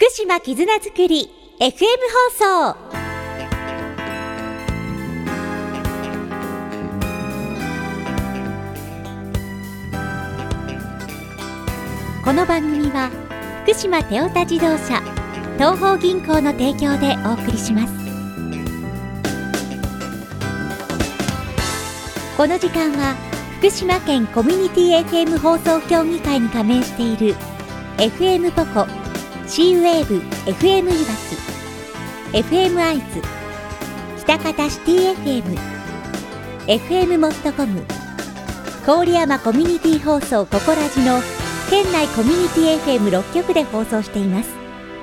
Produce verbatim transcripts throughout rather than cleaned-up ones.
島絆づくり エフエム 放送。この番組は福島テオタ自動車東邦銀行の提供でお送りします。この時間は福島県コミュニティ エフエム 放送協議会に加盟している エフエム ポコ、シーウェーブ エフエム いわき、エフエム 会津、北方シティ エフエム、エフエム モットコム、郡山コミュニティ放送ココラジの県内コミュニティ エフエムろっ 局で放送しています。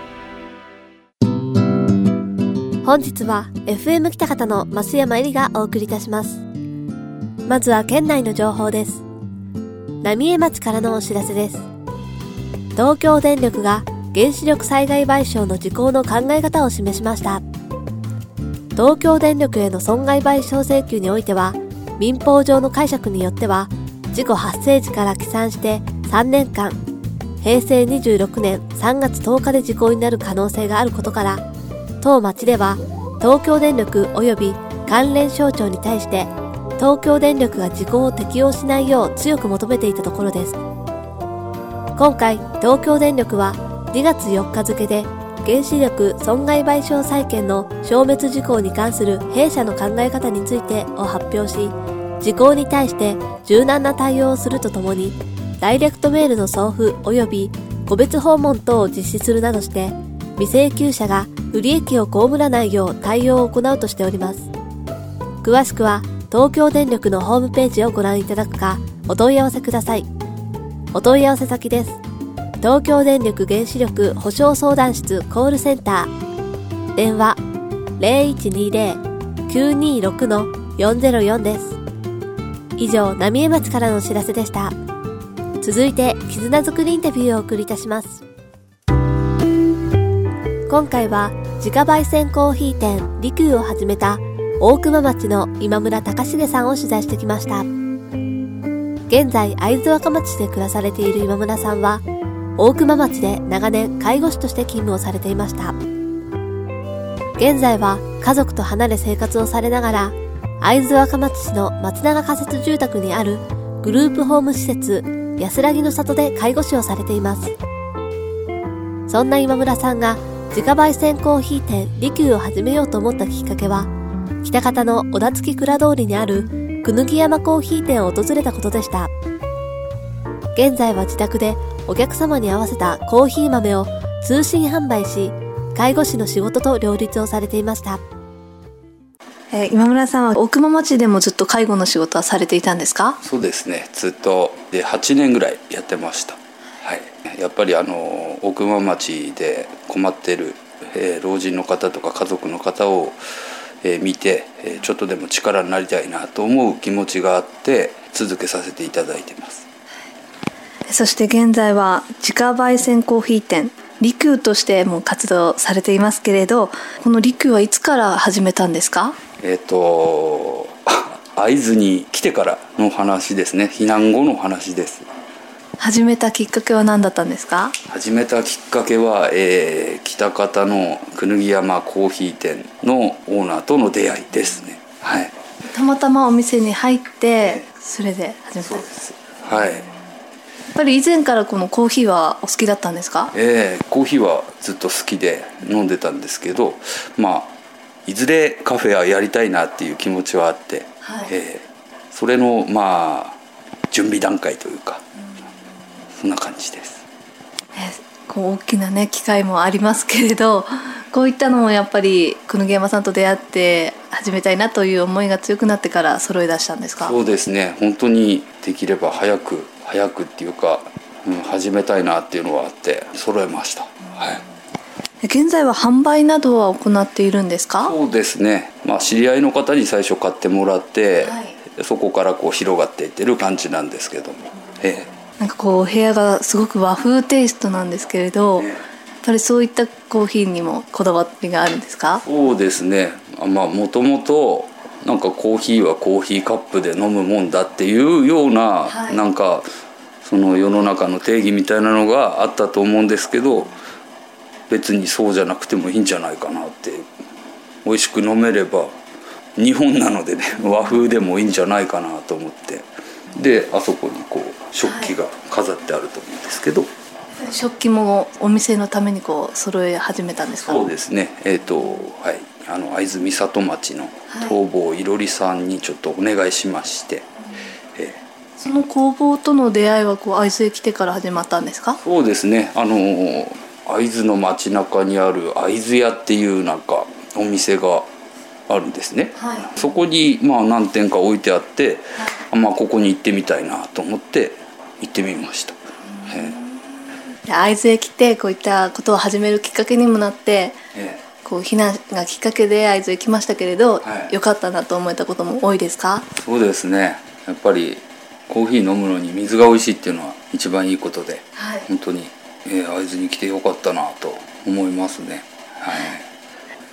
本日は エフエム 北方の増山えりがお送りいたします。まずは県内の情報です。浪江町からのお知らせです。東京電力が原子力災害賠償の時効の考え方を示しました。東京電力への損害賠償請求においては、民法上の解釈によっては事故発生時から起算してさんねんかん、へいせいにじゅうろくねんさんがつとおかで時効になる可能性があることから、当町では東京電力及び関連省庁に対して東京電力が時効を適用しないよう強く求めていたところです。今回東京電力はにがつよっか付で原子力損害賠償債権の消滅事項に関する弊社の考え方についてを発表し、事項に対して柔軟な対応をするとともに、ダイレクトメールの送付及び個別訪問等を実施するなどして未請求者が不利益を被らないよう対応を行うとしております。詳しくは東京電力のホームページをご覧いただくかお問い合わせください。お問い合わせ先です。東京電力原子力保証相談室コールセンター、電話 ゼロいちにゼロ きゅうにろく よんゼロよん です。以上、浪江町からのお知らせでした。続いて絆づくりインタビューをお送りいたします。今回は自家焙煎コーヒー店利休を始めた大熊町の今村隆重さんを取材してきました。現在会津若松市で暮らされている今村さんは、大熊町で長年介護士として勤務をされていました。現在は家族と離れ生活をされながら、会津若松市の松永仮設住宅にあるグループホーム施設安らぎの里で介護士をされています。そんな今村さんが自家焙煎コーヒー店利休を始めようと思ったきっかけは、北方の小田月蔵通りにあるくぬぎ山コーヒー店を訪れたことでした。現在は自宅でお客様に合わせたコーヒー豆を通信販売し、介護士の仕事と両立をされていました。 えー、今村さんは大熊町でもずっと介護の仕事はされていたんですか？ そうですね、ずっとではちねんぐらいやってました。はい、やっぱりあの大熊町で困っている、えー、老人の方とか家族の方を、えー、見て、えー、ちょっとでも力になりたいなと思う気持ちがあって続けさせていただいています。 そして現在は自家焙煎コーヒー店利休としても活動されていますけれど、この利休はいつから始めたんですか？ えっと会津に来てからの話ですね。避難後の話です。 始めたきっかけは何だったんですか？ 始めたきっかけは、えー、北方のくぬぎ山コーヒー店のオーナーとの出会いですね。はい、 たまたまお店に入ってそれで始めたんです。 そうです。はい。 やっぱり以前からこのコーヒーはお好きだったんですか？ えー、コーヒーはずっと好きで飲んでたんですけど、まあいずれカフェはやりたいなっていう気持ちはあって、はい、えー、それのまあ準備段階というか、うん、そんな感じです。 えー、こう大きなね機会もありますけれど、こういったのもやっぱりくぬぎ山さんと出会って始めたいなという思いが強くなってから揃い出したんですか？ そうですね、本当にできれば早く早くっていうか、うん、始めたいなっていうのはあって揃えました。はい。 現在は販売などは行っているんですか？ そうですね、まあ、知り合いの方に最初買ってもらって、はい、そこからこう広がっていってる感じなんですけども、ええ、 なんかこう部屋がすごく和風テイストなんですけれど、ええ、やっぱりそういったコーヒーにもこだわりがあるんですか？ そうですね、まあもともとなんかコーヒーはコーヒーカップで飲むもんだっていうような、はい、なんかその世の中の定義みたいなのがあったと思うんですけど、 別にそうじゃなくてもいいんじゃないかなって、美味しく飲めれば日本なのでね、和風でもいいんじゃないかなと思って、であそこにこう食器が飾ってあると思うんですけど、はい、 食器もお店のためにこう揃え始めたんですか？ そうですね、えーとはい、あの会津美里町の東坊いろりさんにちょっとお願いしまして、はい、えー、 その工房との出会いはこう会津へ来てから始まったんですか？ そうですね、あの会津の街中にある会津屋っていうなんかお店があるんですね、はい、そこにまあ何店か置いてあって、はい、まあ、ここに行ってみたいなと思って行ってみました。 会津へ来てこういったことを始めるきっかけにもなって、ええ、こう避難がきっかけで会津へ来ましたけれど、はい、よかったなと思えたことも多いですか？ そうですね、やっぱりコーヒー飲むのに水が美味しいっていうのは一番いいことで、はい、本当に、えー、会津に来てよかったなと思いますね、はい、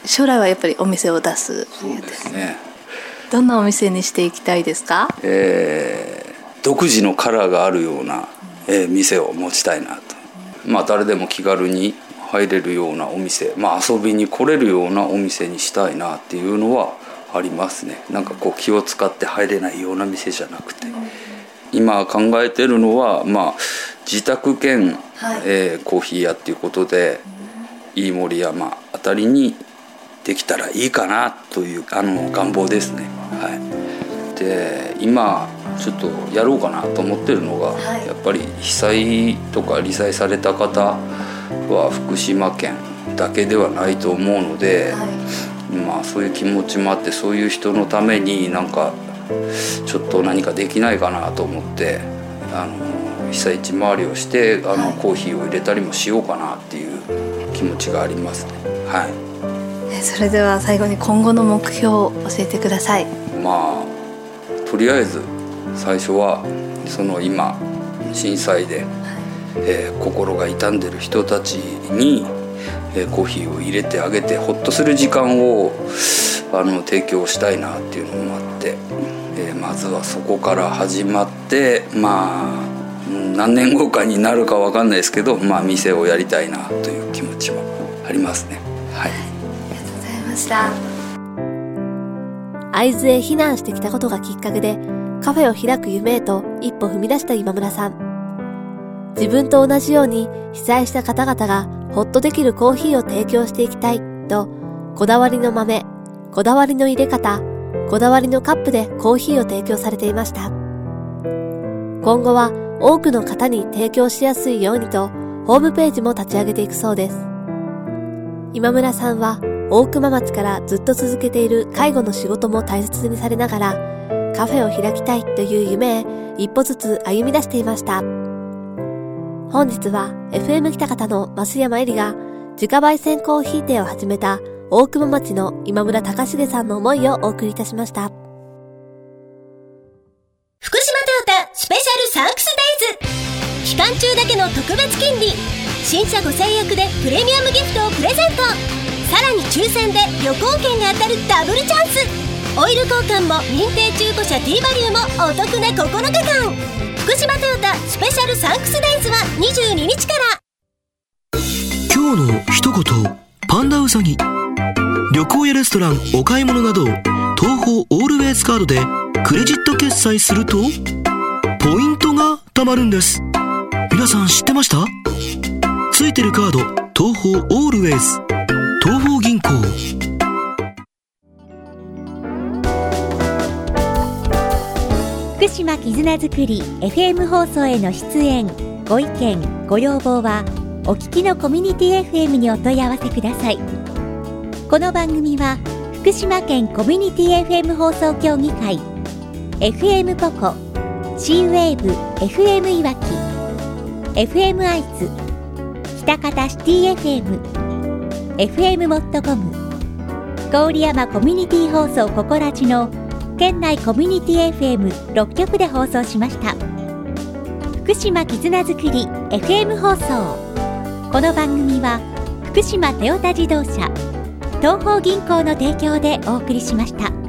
将来はやっぱりお店を出す。 そうですね。 どんなお店にしていきたいですか？ えー、独自のカラーがあるような、えー、店を持ちたいなと、まあ、誰でも気軽に入れるようなお店、まあ、遊びに来れるようなお店にしたいなっていうのはありますね。なんかこう気を使って入れないような店じゃなくて、今考えてるのは、まあ、自宅兼、はい、えー、コーヒー屋っていうことで、飯盛山あたりにできたらいいかなというあの願望ですね、はい、で今ちょっとやろうかなと思ってるのが、はい、やっぱり被災とか罹災された方は福島県だけではないと思うので、はい、まあ、そういう気持ちもあって、そういう人のためになんかちょっと何かできないかなと思って、あの被災地回りをしてあの、はい、コーヒーを入れたりもしようかなっていう気持ちがありますね、はい。 それでは最後に今後の目標を教えてください。 まあ、とりあえず最初はその今震災で、はい、えー、心が痛んでる人たちに、えー、コーヒーを入れてあげてほっとする時間をあの提供したいなっていうのもあって、えー、まずはそこから始まって、まあ何年後かになるか分かんないですけど、まあ、店をやりたいなという気持ちもありますね、はい、 ありがとうございました。 会津へ避難してきたことがきっかけでカフェを開く夢へと一歩踏み出した今村さん。自分と同じように被災した方々がホッとできるコーヒーを提供していきたいと、こだわりの豆、こだわりの入れ方、こだわりのカップでコーヒーを提供されていました。今後は多くの方に提供しやすいようにとホームページも立ち上げていくそうです。今村さんは大熊町からずっと続けている介護の仕事も大切にされながら、カフェを開きたいという夢へ一歩ずつ歩み出していました。本日は エフエム 北方の増山えりが自家焙煎コーヒー店を始めた大熊町の今村隆重さんの思いをお送りいたしました。 福島トヨタスペシャルサンクスデイズ、期間中だけの特別金利、新車ご制約でプレミアムギフトをプレゼント、さらに抽選で旅行券が当たるダブルチャンス、オイル交換も認定中古車 T バリューもお得なここのかかん。福島トヨタスペシャルサンクスデイズはにじゅうににちから。 今日の一言、パンダウサギ。旅行やレストラン、お買い物など東宝オールウェイズカードでクレジット決済するとポイントが貯まるんです。皆さん知ってました？ついてるカード、東宝オールウェイズ、東宝銀行。 福島絆づくり エフエム 放送への出演、ご意見ご要望はお聞きのコミュニティ エフエム にお問い合わせください。この番組は福島県コミュニティ エフエム 放送協議会、 エフエム ポコ、 C ウェーブ エフエム いわき、 エフエム 会津、北方シティ エフエム、 エフエム モットコム、郡山コミュニティ放送ココラジの県内コミュニティ エフエムろっきょくで放送しました。福島絆づくり エフエム 放送。この番組は福島トヨタ自動車、東邦銀行の提供でお送りしました。